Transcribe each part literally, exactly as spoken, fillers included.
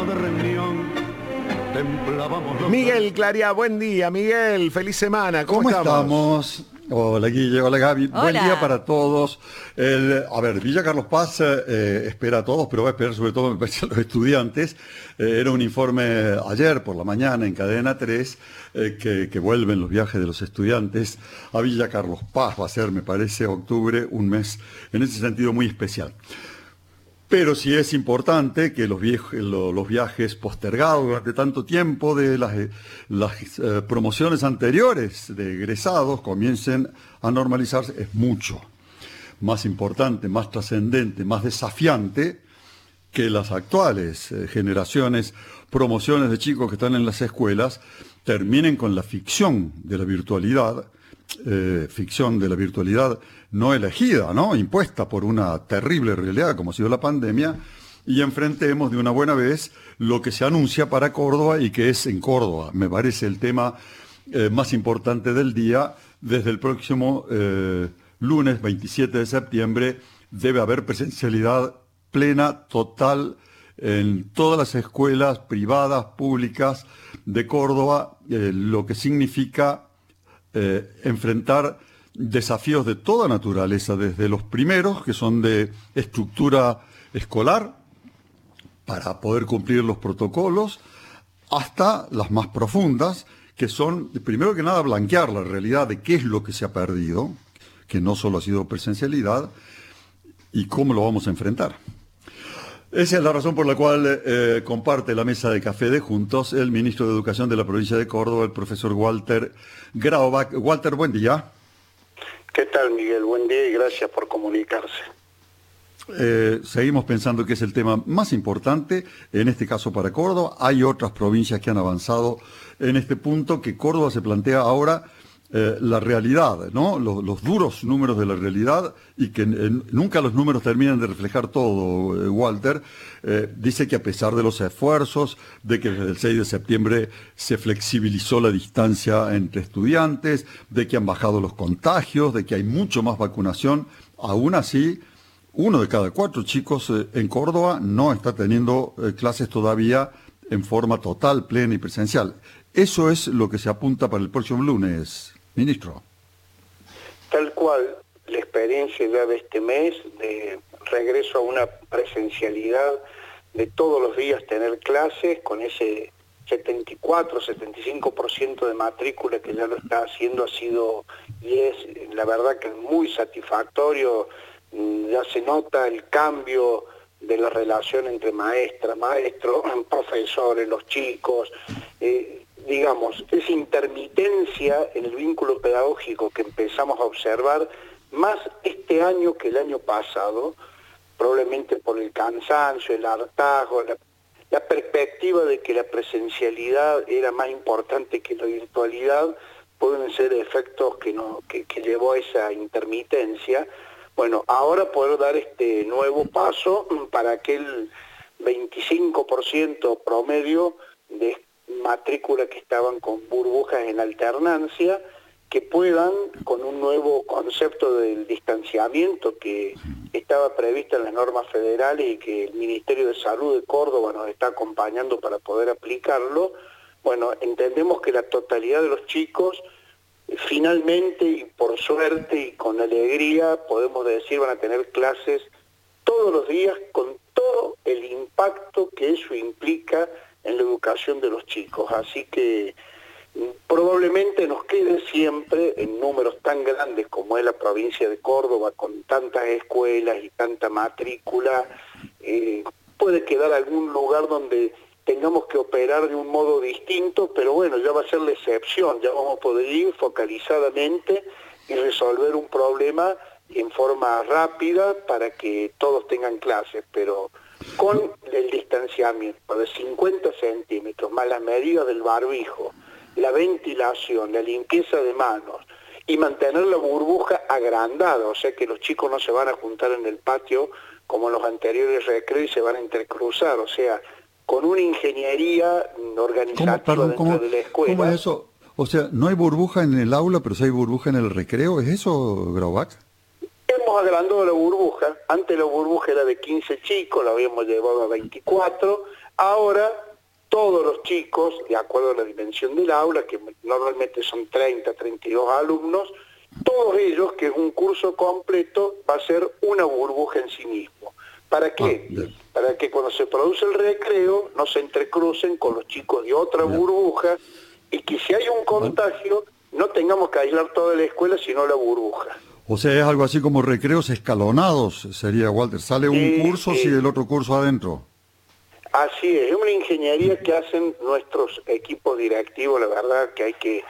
de reunión templábamos los... Miguel Claria, buen día, Miguel, feliz semana, ¿cómo, ¿Cómo estamos? estamos? Hola Guille, hola Gaby, Hola. Buen día para todos. El, a ver, Villa Carlos Paz eh, espera a todos, pero va a esperar sobre todo, me parece, a los estudiantes. Eh, era un informe ayer por la mañana en Cadena tres, eh, que, que vuelven los viajes de los estudiantes a Villa Carlos Paz. Va a ser, me parece, octubre, un mes en ese sentido muy especial. Pero sí es importante que los, viej- lo- los viajes postergados durante tanto tiempo de las, eh, las eh, promociones anteriores de egresados comiencen a normalizarse. Es mucho más importante, más trascendente, más desafiante que las actuales eh, generaciones, promociones de chicos que están en las escuelas, terminen con la ficción de la virtualidad, eh, ficción de la virtualidad no elegida, ¿no? Impuesta por una terrible realidad como ha sido la pandemia, y enfrentemos de una buena vez lo que se anuncia para Córdoba y que es en Córdoba. Me parece el tema eh, más importante del día. Desde el próximo eh, lunes veintisiete de septiembre debe haber presencialidad plena, total, en todas las escuelas privadas, públicas de Córdoba, eh, lo que significa eh, enfrentar desafíos de toda naturaleza, desde los primeros, que son de estructura escolar, para poder cumplir los protocolos, hasta las más profundas, que son, primero que nada, blanquear la realidad de qué es lo que se ha perdido, que no solo ha sido presencialidad, y cómo lo vamos a enfrentar. Esa es la razón por la cual eh, comparte la mesa de café de Juntos el ministro de Educación de la provincia de Córdoba, el profesor Walter Graubach. Walter, buen día. ¿Qué tal, Miguel? Buen día y gracias por comunicarse. Eh, seguimos pensando que es el tema más importante, en este caso para Córdoba. Hay otras provincias que han avanzado en este punto, que Córdoba se plantea ahora eh, la realidad, ¿no? Los, los duros números de la realidad, y que eh, nunca los números terminan de reflejar todo, eh, Walter. Eh, dice que a pesar de los esfuerzos, de que desde el seis de septiembre se flexibilizó la distancia entre estudiantes, de que han bajado los contagios, de que hay mucho más vacunación, aún así, uno de cada cuatro chicos eh, en Córdoba no está teniendo eh, clases todavía en forma total, plena y presencial. Eso es lo que se apunta para el próximo lunes, ministro. Tal cual, la experiencia ya de este mes, de regreso a una presencialidad, de todos los días tener clases, con ese setenta y cuatro, setenta y cinco por ciento de matrícula que ya lo está haciendo, ha sido, y es la verdad que muy satisfactorio. Ya se nota el cambio de la relación entre maestra, maestro, profesores, los chicos, eh, digamos, esa intermitencia en el vínculo pedagógico que empezamos a observar más este año que el año pasado, probablemente por el cansancio, el hartazgo, la, la perspectiva de que la presencialidad era más importante que la virtualidad, pueden ser efectos que, no, que, que llevó a esa intermitencia. Bueno, ahora poder dar este nuevo paso para aquel veinticinco por ciento promedio de matrícula que estaban con burbujas en alternancia, que puedan, con un nuevo concepto del distanciamiento que estaba previsto en las normas federales y que el Ministerio de Salud de Córdoba nos está acompañando para poder aplicarlo, bueno, entendemos que la totalidad de los chicos, finalmente y por suerte y con alegría, podemos decir, van a tener clases todos los días con todo el impacto que eso implica en la educación de los chicos. Así que probablemente nos quede siempre en números tan grandes como es la provincia de Córdoba, con tantas escuelas y tanta matrícula, eh, puede quedar algún lugar donde tengamos que operar de un modo distinto, pero bueno, ya va a ser la excepción, ya vamos a poder ir focalizadamente y resolver un problema en forma rápida para que todos tengan clases, pero con el distanciamiento de cincuenta centímetros, más las medidas del barbijo, la ventilación, la limpieza de manos y mantener la burbuja agrandada, o sea que los chicos no se van a juntar en el patio como en los anteriores recreos y se van a intercruzar, o sea, con una ingeniería organizativa ¿Cómo, perdón, dentro cómo, de la escuela. ¿Cómo es eso? O sea, no hay burbuja en el aula, pero sí hay burbuja en el recreo. ¿Es eso, Graubach? Hemos agrandado la burbuja. Antes la burbuja era de quince chicos, la habíamos llevado a veinticuatro. Ahora todos los chicos, de acuerdo a la dimensión del aula, que normalmente son treinta, treinta y dos alumnos, todos ellos, que es un curso completo, va a ser una burbuja en sí mismo. ¿Para qué? Ah, Para que cuando se produce el recreo no se entrecrucen con los chicos de otra bien. burbuja y que si hay un contagio no tengamos que aislar toda la escuela, sino la burbuja. O sea, es algo así como recreos escalonados, sería, Walter. Sale un Sí, curso, sí. sigue el otro curso adentro. Así es, es una ingeniería que hacen nuestros equipos directivos, la verdad que hay que...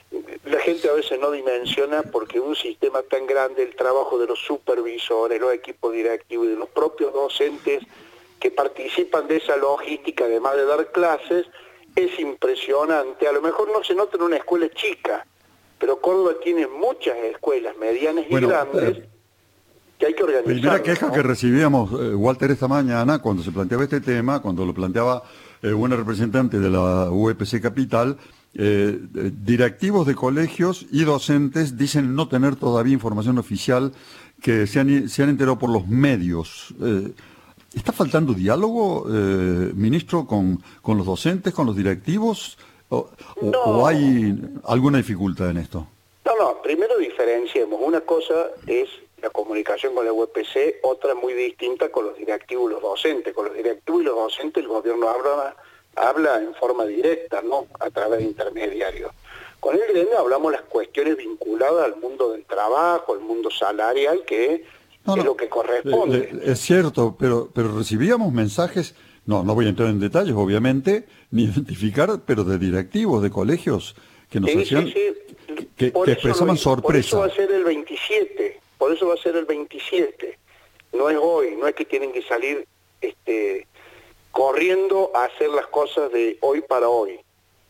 La gente a veces no dimensiona porque un sistema tan grande, el trabajo de los supervisores, los equipos directivos y de los propios docentes que participan de esa logística, además de dar clases, es impresionante. A lo mejor no se nota en una escuela chica, pero Córdoba tiene muchas escuelas medianas y Bueno, grandes eh, que hay que organizar. Primera queja ¿no? que recibíamos, eh, Walter, esta mañana, cuando se planteaba este tema, cuando lo planteaba eh, una representante de la U E P C Capital, eh, eh, directivos de colegios y docentes dicen no tener todavía información oficial, que se han, se han enterado por los medios. Eh, ¿Está faltando diálogo, eh, ministro, con, con los docentes, con los directivos? ¿O, o- No. o hay alguna dificultad en esto? No, no, primero diferenciemos. Una cosa es la comunicación con la U E P C, otra muy distinta con los directivos y los docentes. Con los directivos y los docentes el gobierno habla, habla en forma directa, no a través de intermediarios. Con el gremio hablamos las cuestiones vinculadas al mundo del trabajo, al mundo salarial, que No, es no, lo que corresponde. eh, eh, es cierto, pero, pero recibíamos mensajes, no, no voy a entrar en detalles, obviamente, ni identificar, pero de directivos, de colegios, que nos Sí, hacían, sí, sí. que, Por que eso expresaban lo- Por eso sorpresa. va a ser el veintisiete, por eso va a ser el veintisiete. No es hoy, no es que tienen que salir este, corriendo a hacer las cosas de hoy para hoy.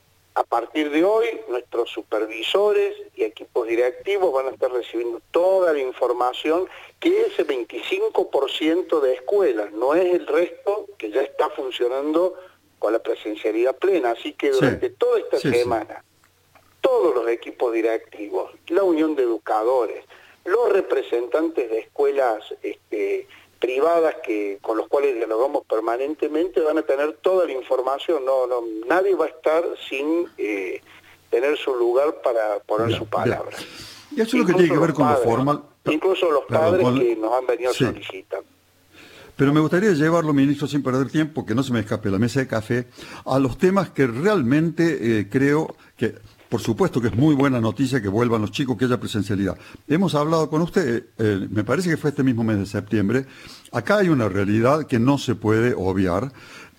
A partir de hoy, nuestros supervisores y equipos directivos van a estar recibiendo toda la información, que es el veinticinco por ciento de escuelas, no es el resto que ya está funcionando con la presencialidad plena. Así que Sí. durante toda esta Sí, sí. semana, todos los equipos directivos, la unión de educadores, los representantes de escuelas este, privadas que con los cuales dialogamos permanentemente van a tener toda la información. No, no, nadie va a estar sin eh, tener su lugar para poner Bien, su palabra. bien. Y eso es lo que tiene que Incluso ver los con lo padres, formal. Incluso los Perdón, padres con- que nos han venido Sí. solicitando. Pero me gustaría llevarlo, ministro, sin perder tiempo, que no se me escape la mesa de café, a los temas que realmente eh, creo que, por supuesto que es muy buena noticia que vuelvan los chicos, que haya presencialidad. Hemos hablado con usted, eh, me parece que fue este mismo mes de septiembre. Acá hay una realidad que no se puede obviar.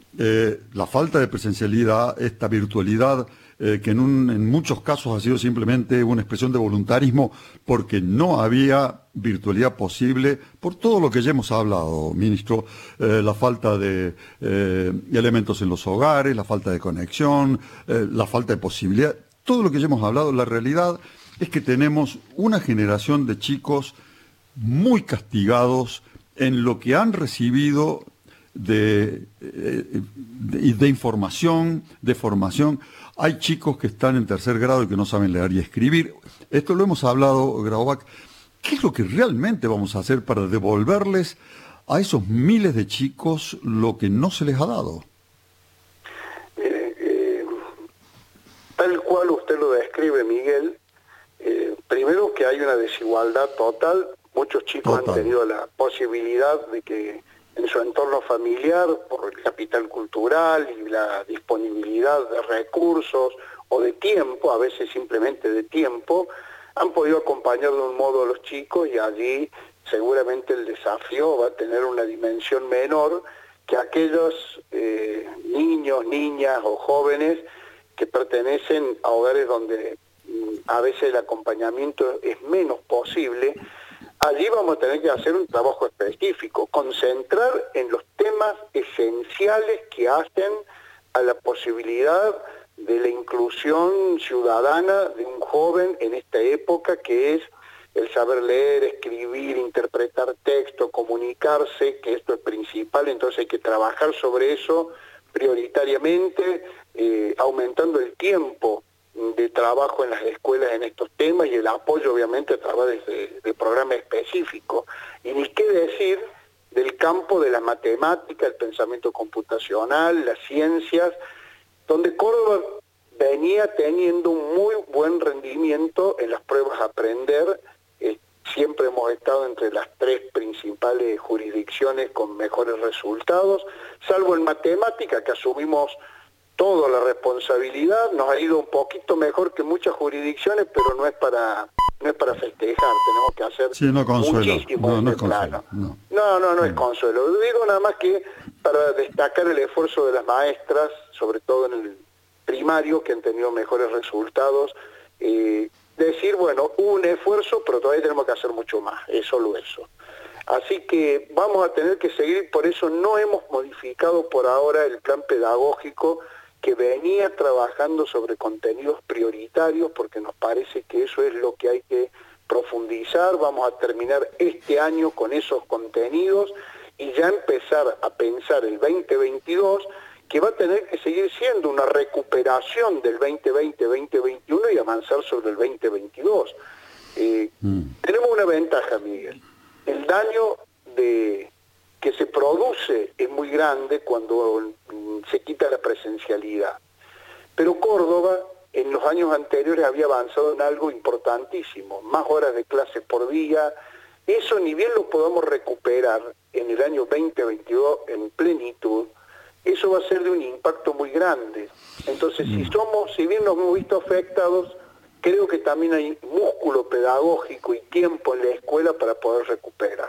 Eh, la falta de presencialidad, esta virtualidad, eh, que en, un- en muchos casos ha sido simplemente una expresión de voluntarismo porque no había virtualidad posible, por todo lo que ya hemos hablado, ministro, eh, la falta de eh, elementos en los hogares, la falta de conexión, eh, la falta de posibilidad, todo lo que ya hemos hablado. La realidad es que tenemos una generación de chicos muy castigados en lo que han recibido de, eh, de, de información, de formación. Hay chicos que están en tercer grado y que no saben leer y escribir. Esto lo hemos hablado, Graubach. ¿Qué es lo que realmente vamos a hacer para devolverles a esos miles de chicos lo que no se les ha dado? Mire, eh, tal cual usted lo describe, Miguel, eh, primero que hay una desigualdad total. Muchos chicos Total. han tenido la posibilidad de que en su entorno familiar, por el capital cultural y la disponibilidad de recursos o de tiempo, a veces simplemente de tiempo, han podido acompañar de un modo a los chicos, y allí seguramente el desafío va a tener una dimensión menor que aquellos eh, niños, niñas o jóvenes que pertenecen a hogares donde mm, a veces el acompañamiento es menos posible. Allí vamos a tener que hacer un trabajo específico, concentrar en los temas esenciales que hacen a la posibilidad de la inclusión ciudadana de un joven en esta época, que es el saber leer, escribir, interpretar texto, comunicarse, que esto es principal. Entonces hay que trabajar sobre eso prioritariamente, eh, aumentando el tiempo de trabajo en las escuelas en estos temas y el apoyo obviamente a través de, de programas específicos. Y ni qué decir del campo de la matemática, el pensamiento computacional, las ciencias, donde Córdoba venía teniendo un muy buen rendimiento en las pruebas a aprender. Eh, siempre hemos estado entre las tres principales jurisdicciones con mejores resultados, salvo en matemática, que asumimos toda la responsabilidad. Nos ha ido un poquito mejor que muchas jurisdicciones, pero no es para no es para festejar, tenemos que hacer sí, no consuelo. muchísimo no, en no este es consuelo, plano. no. No, no, no es Mm. consuelo. Lo digo nada más que para destacar el esfuerzo de las maestras, sobre todo en el primario, que han tenido mejores resultados. Eh, decir, bueno, hubo un esfuerzo, pero todavía tenemos que hacer mucho más, es solo eso. Así que vamos a tener que seguir, por eso no hemos modificado por ahora el plan pedagógico que venía trabajando sobre contenidos prioritarios, porque nos parece que eso es lo que hay que profundizar. Vamos a terminar este año con esos contenidos y ya empezar a pensar el veinte veintidós, que va a tener que seguir siendo una recuperación del veinte veinte veinte veintiuno y avanzar sobre el veinte veintidós. Eh, mm. Tenemos una ventaja, Miguel. El daño de que se produce es muy grande cuando se quita la presencialidad. Pero Córdoba en los años anteriores había avanzado en algo importantísimo, más horas de clases por día. Eso ni bien lo podamos recuperar en el año veinte veintidós en plenitud, eso va a ser de un impacto muy grande. Entonces, si somos, si bien nos hemos visto afectados, creo que también hay músculo pedagógico y tiempo en la escuela para poder recuperar.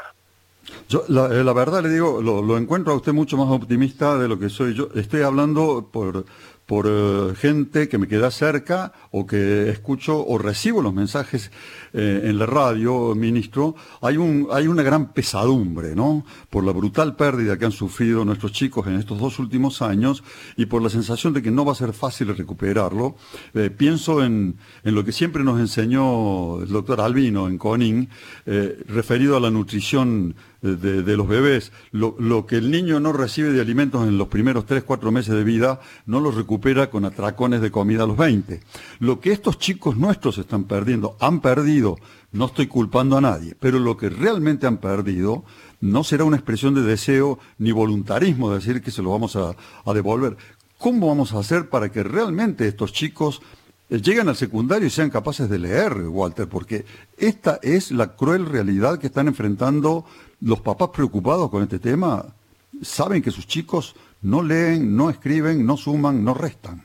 Yo, la, la verdad le digo, lo, lo encuentro a usted mucho más optimista de lo que soy yo. Estoy hablando por, por uh, gente que me queda cerca o que escucho o recibo los mensajes eh, en la radio, ministro. Hay, un, hay una gran pesadumbre, ¿no? Por la brutal pérdida que han sufrido nuestros chicos en estos dos últimos años y por la sensación de que no va a ser fácil recuperarlo. Eh, pienso en, en lo que siempre nos enseñó el doctor Albino en CONIN, eh, referido a la nutrición De, de los bebés. Lo, lo que el niño no recibe de alimentos en los primeros tres, cuatro meses de vida, no lo recupera con atracones de comida a los veinte. Lo que estos chicos nuestros están perdiendo, han perdido, no estoy culpando a nadie, pero lo que realmente han perdido no será una expresión de deseo ni voluntarismo de decir que se lo vamos a, a devolver. ¿Cómo vamos a hacer para que realmente estos chicos lleguen al secundario y sean capaces de leer, Walter? Porque esta es la cruel realidad que están enfrentando los papás preocupados con este tema. Saben que sus chicos no leen, no escriben, no suman, no restan.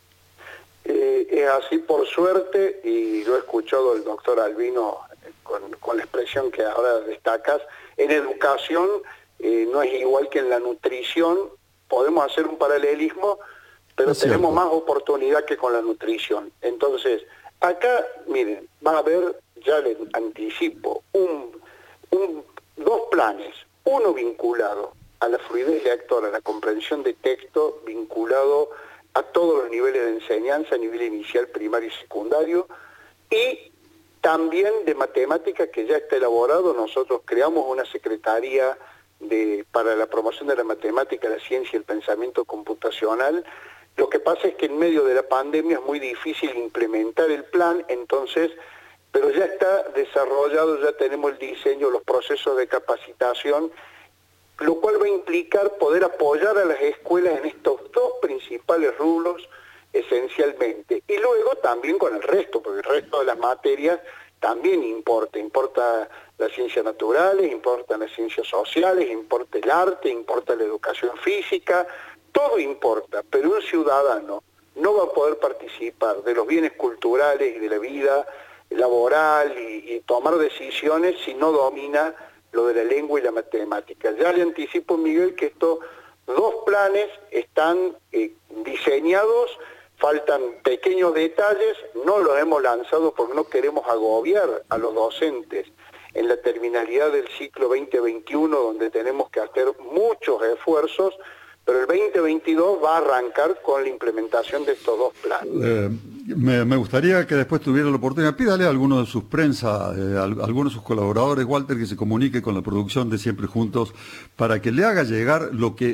Eh, es así por suerte, y lo he escuchado el doctor Albino con, con la expresión que ahora destacas. En educación eh, no es igual que en la nutrición. Podemos hacer un paralelismo, pero es tenemos cierto. Más oportunidad que con la nutrición. Entonces, acá, miren, va a haber, ya les anticipo, un, un, dos planes. Uno vinculado a la fluidez lectora, a la comprensión de texto, vinculado a todos los niveles de enseñanza, a nivel inicial, primario y secundario, y también de matemática, que ya está elaborado. Nosotros creamos una secretaría de, para la promoción de la matemática, la ciencia y el pensamiento computacional. Lo que pasa es que en medio de la pandemia es muy difícil implementar el plan, entonces, pero ya está desarrollado, ya tenemos el diseño, los procesos de capacitación, lo cual va a implicar poder apoyar a las escuelas en estos dos principales rubros esencialmente. Y luego también con el resto, porque el resto de las materias también importa. Importa las ciencias naturales, importan las ciencias sociales, importa el arte, importa la educación física. Todo importa, pero un ciudadano no va a poder participar de los bienes culturales y de la vida laboral y, y tomar decisiones si no domina lo de la lengua y la matemática. Ya le anticipo, Miguel, que estos dos planes están eh, diseñados, faltan pequeños detalles, no los hemos lanzado porque no queremos agobiar a los docentes en la terminalidad del ciclo veinte veintiuno, donde tenemos que hacer muchos esfuerzos, pero el veinte veintidós va a arrancar con la implementación de estos dos planes. Eh, me, me gustaría que después tuviera la oportunidad, pídale a alguno de sus prensa, eh, a, a alguno de sus colaboradores, Walter, que se comunique con la producción de Siempre Juntos, para que le haga llegar lo que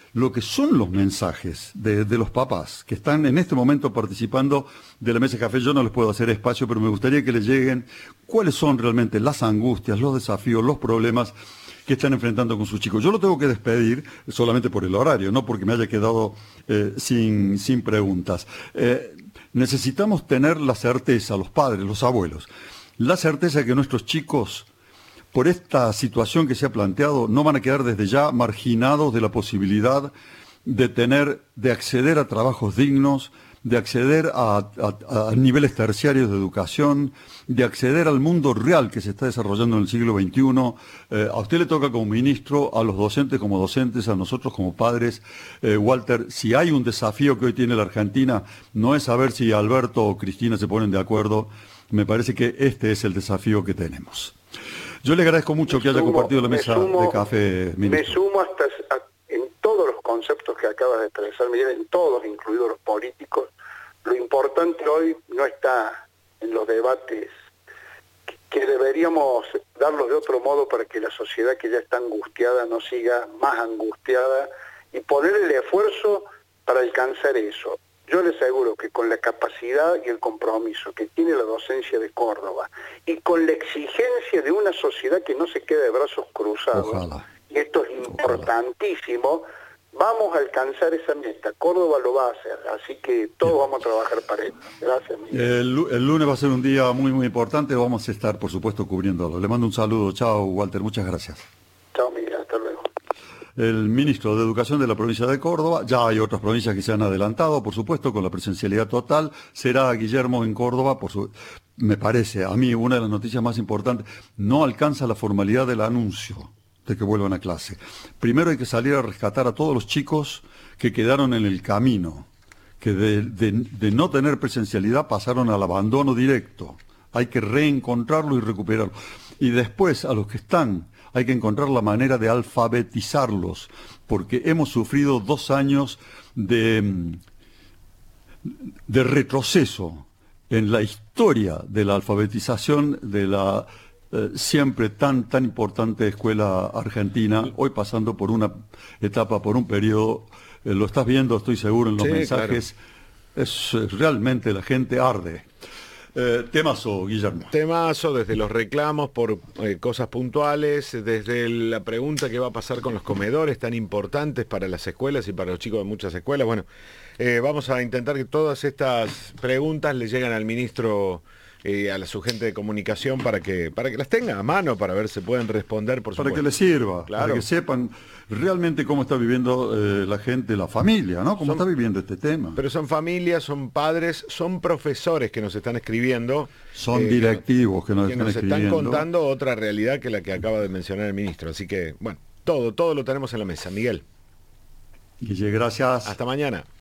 lo que son los mensajes de, de los papás que están en este momento participando de la mesa de café. Yo no les puedo hacer espacio, pero me gustaría que les lleguen cuáles son realmente las angustias, los desafíos, los problemas que están enfrentando con sus chicos. Yo lo tengo que despedir solamente por el horario, no porque me haya quedado eh, sin, sin preguntas. Eh, necesitamos tener la certeza, los padres, los abuelos, la certeza de que nuestros chicos, por esta situación que se ha planteado, no van a quedar desde ya marginados de la posibilidad de tener, de acceder a trabajos dignos, de acceder a, a, a niveles terciarios de educación, de acceder al mundo real que se está desarrollando en el siglo veintiuno. Eh, a usted le toca como ministro, a los docentes como docentes, a nosotros como padres. Eh, Walter, si hay un desafío que hoy tiene la Argentina, no es saber si Alberto o Cristina se ponen de acuerdo. Me parece que este es el desafío que tenemos. Yo le agradezco mucho me que haya sumo, compartido la mesa sumo, de café, ministro. Me sumo hasta a, en todos los conceptos que acabas de expresar, Miguel, en todos, incluidos los políticos. Lo importante hoy no está en los debates, que, que deberíamos darlos de otro modo para que la sociedad que ya está angustiada no siga más angustiada y poner el esfuerzo para alcanzar eso. Yo le aseguro que con la capacidad y el compromiso que tiene la docencia de Córdoba y con la exigencia de una sociedad que no se quede de brazos cruzados, ojalá, y esto es importantísimo, ojalá, vamos a alcanzar esa meta. Córdoba lo va a hacer, así que todos Bien. vamos a trabajar para eso. Gracias, Miguel. El, el lunes va a ser un día muy, muy importante, vamos a estar, por supuesto, cubriéndolo. Le mando un saludo. Chao, Walter, muchas gracias. Chao, Miguel, hasta luego. El ministro de Educación de la provincia de Córdoba, ya hay otras provincias que se han adelantado, por supuesto, con la presencialidad total, será Guillermo en Córdoba, por su, me parece, a mí una de las noticias más importantes, no alcanza la formalidad del anuncio de que vuelvan a clase. Primero hay que salir a rescatar a todos los chicos que quedaron en el camino, que de, de, de no tener presencialidad pasaron al abandono directo, hay que reencontrarlo y recuperarlo. Y después a los que están, hay que encontrar la manera de alfabetizarlos, porque hemos sufrido dos años de, de retroceso en la historia de la alfabetización de la eh, siempre tan, tan importante escuela argentina, hoy pasando por una etapa, por un periodo, eh, lo estás viendo, estoy seguro, en los sí, mensajes, claro. Es eh, realmente la gente arde. Eh, temazo, Guillermo. Temazo, desde los reclamos por eh, cosas puntuales, desde la pregunta que va a pasar con los comedores tan importantes para las escuelas y para los chicos de muchas escuelas. Bueno, eh, vamos a intentar que todas estas preguntas le lleguen al ministro, eh, a la, su gente de comunicación para que para que las tenga a mano, para ver si pueden responder, por supuesto. Para que les sirva, claro, para que sepan realmente cómo está viviendo eh, la gente, la familia, ¿no? Cómo son, está viviendo este tema. Pero son familias, son padres, son profesores que nos están escribiendo. Son eh, directivos que nos, que están, nos escribiendo. están contando otra realidad que la que acaba de mencionar el ministro. Así que, bueno, todo, todo lo tenemos en la mesa. Miguel. Guille, gracias. Hasta mañana.